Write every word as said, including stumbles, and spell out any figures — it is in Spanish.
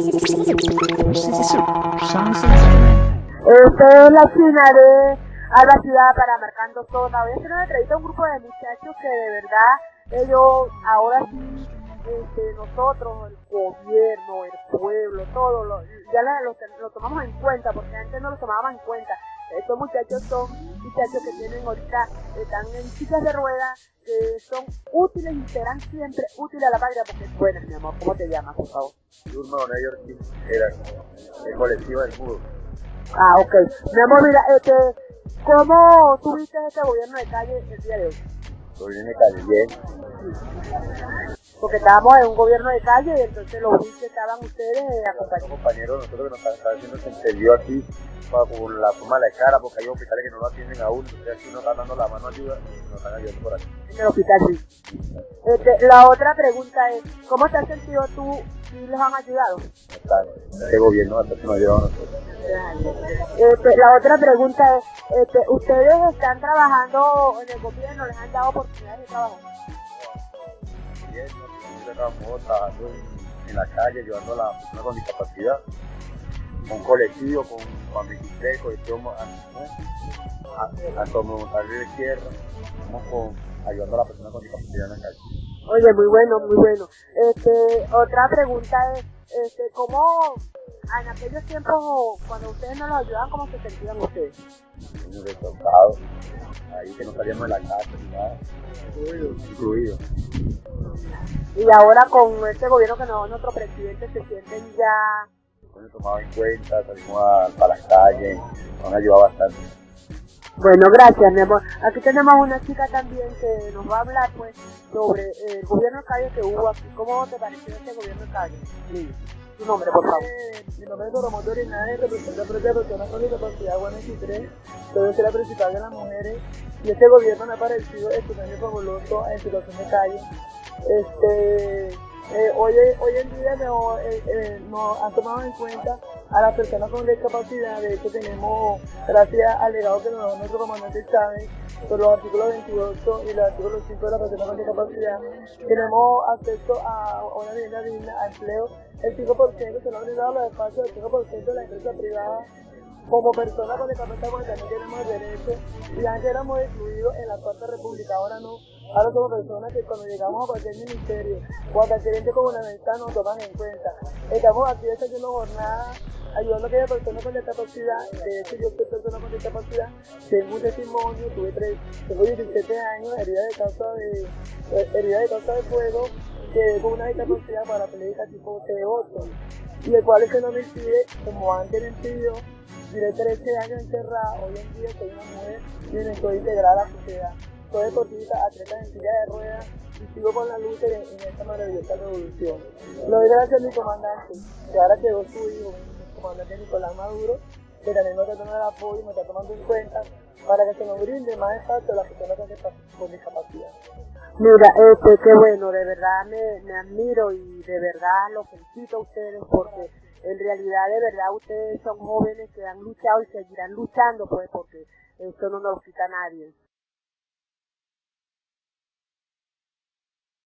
Esta es la China de Alba Ciudad para Marcando Zona. Voy a hacer una entrevista a un grupo de muchachos que de verdad ellos ahora sí, este, nosotros, el gobierno, el pueblo, todo, lo, ya lo, lo tomamos en cuenta, porque antes no lo tomábamos en cuenta. Estos muchachos son muchachos que tienen ahorita, están en sillas de ruedas, que son útiles y serán siempre útiles a la patria, porque bueno, mi amor, ¿cómo te llamas, por favor? Durma Donayor era el colectivo del Mudo. Ah, ok. Mi amor, mira, este, ¿cómo tuviste este gobierno de calle el día de hoy? Gobierno de calle, bien. Porque estábamos en un gobierno de calle y entonces los vi que estaban ustedes eh, acompañados. Los compañeros, nosotros que nos están, están haciendo, se entendió aquí para, por la forma de la cara, porque hay hospitales que no lo atienden a uno, entonces aquí nos están dando la mano ayuda y nos están ayudando por aquí. En el hospital, sí. Este, la otra pregunta es, ¿cómo te has sentido tú si los han ayudado? Está, este gobierno hasta que nos ha ayudado a nosotros. Este, la otra pregunta es, este, ¿ustedes están trabajando en el gobierno? ¿Les han dado oportunidades de trabajo? Bien, nosotros estamos trabajando en, en la calle, ayudando a las personas con discapacidad, con colectivo, con Juan veintitrés, colectivo a, a, a Tomomontal de Izquierda, estamos con, ayudando a las personas con discapacidad en la calle. Oye, muy bueno, muy bueno. Este, otra pregunta es, este, ¿cómo en aquellos tiempos, cuando ustedes no los ayudaban, cómo se sentían ustedes? Muy retortados, ahí que no salíamos de la casa ni nada, incluido. Y ahora con este gobierno que nos da nuestro presidente, se sienten ya... Nos hemos tomado en cuenta, salimos a, para las calles, nos han ayudado bastante. Bueno, gracias, mi amor. Aquí tenemos una chica también que nos va a hablar, pues, sobre el gobierno de calle que hubo aquí. ¿Cómo te pareció este gobierno de calle? Sí. Tu nombre, por favor. Eh, mi nombre es Doromoto Orinaje, represento a Frente de Personas con Discapacidad Juan veintitrés, soy la principal de las mujeres, y este gobierno me ha parecido estupendo y fabuloso en situación de calle. Este, eh, hoy, hoy en día no, eh, eh, nos han tomado en cuenta a las personas con discapacidad. De hecho tenemos, gracias al legado que nos da nuestro comandante Chávez, por los artículos veintiocho y los artículos cinco de la persona con discapacidad, tenemos acceso a una vivienda digna, a empleo. El cinco por ciento se nos ha brindado los espacios del cinco por ciento de la empresa privada. Como personas con discapacidad, porque también tenemos el derecho, y antes éramos excluidos en la Cuarta República, ahora no. Ahora somos personas que cuando llegamos a cualquier ministerio o a cualquier ente gubernamental nos toman en cuenta. Estamos aquí haciendo jornadas, ayudando a aquellas personas con discapacidad. De hecho, yo soy persona con discapacidad, tengo un testimonio, tuve tres, tengo diecisiete años, herida de causa de, herida de causa de fuego, que con una discapacidad parapléjica tipo T ocho, y el cual se no me impide, como antes me impidió, duré trece años encerrada. Hoy en día soy una mujer y me estoy integrada a la sociedad. Soy deportista, atleta en silla de ruedas y sigo con la lucha en, en esta maravillosa revolución. Lo doy gracias a mi comandante, que ahora quedó su hijo, mi comandante Nicolás Maduro, que también nos está tomando el apoyo y me está tomando en cuenta para que se nos brinde más espacio a las personas con discapacidad. Mira, este, qué bueno, de verdad me, me admiro y de verdad los felicito a ustedes porque en realidad de verdad ustedes son jóvenes que han luchado y seguirán luchando, pues, porque esto no nos lo quita nadie.